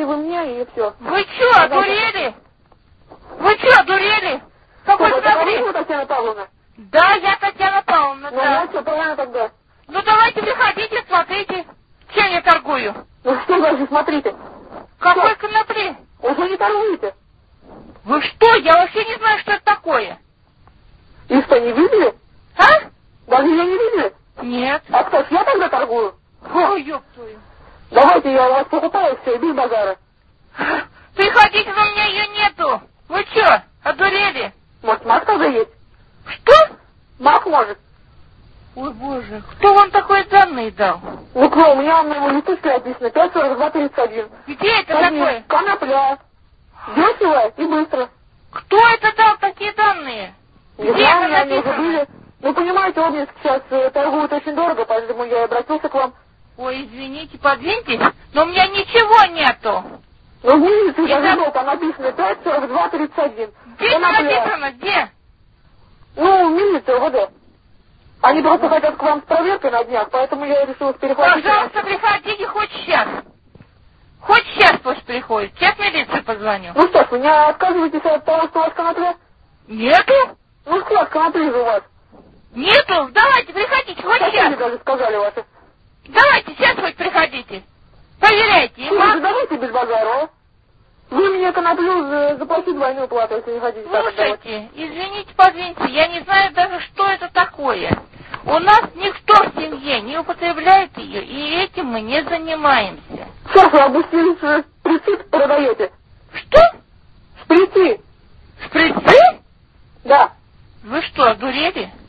Дали вы мне, и все. Вы что, одурели? Вы что, одурели? Какой смотри? Вы Татьяна Павловна? Да, я Татьяна Павловна, Ну, да. вот что, правильно тогда. Ну, давайте приходите, смотрите. Чем я торгую? Ну, что дальше, смотрите. Какой конопли? Уже не торгуете. Вы что? Я вообще не знаю, что это такое. И что, не видели? А? Даже я не видели? Нет. А кто ж, я тогда торгую? Ой, ёб твою. Давайте я у вас покупаю все, без базара. Приходите, но у меня ее нету. Вы что, одурели? Может, мак тогда есть? Что? Мак может. Ой, боже, кто вам такой данные дал? Ну, кто, у меня на листочке написано 5,42,31. Где это такое? Конопля. Дешево и быстро. Кто это дал такие данные? Не Где знаю, это они уже написано? были. Ну, понимаете, Обнинск сейчас торгует очень дорого, поэтому я и обратился к вам. Ой, извините, подвиньтесь, но у меня ничего нету. Ну, видите, И даже за- там написано 5,42,31. Где это написано? Где? Ну, милиция, ВД. Они просто хотят к вам с проверкой на днях, поэтому я решил перехватить. Пожалуйста, приходите хоть сейчас. Хоть сейчас пусть приходит. Сейчас в милицию позвоню. Ну что ж, вы не отказываетесь от того, что у вас конопля? Нету? Ну, склад конопли же у вас. Нету? Давайте, приходите, хоть Соседи сейчас. даже сказали ваши. Давайте, сейчас хоть приходите. Проверяйте. И Слушайте, вам... давайте без базара, а? Вы мне коноплю заплатить двойную плату, если не хотите так отдавать. Слушайте, извините, подвиньте, я не знаю даже, что это такое. У нас никто в семье не употребляет ее, и этим мы не занимаемся. Саша, а вы шприцы продаете? Что? Шприцы? Шприцы? Да. Вы что, одурели?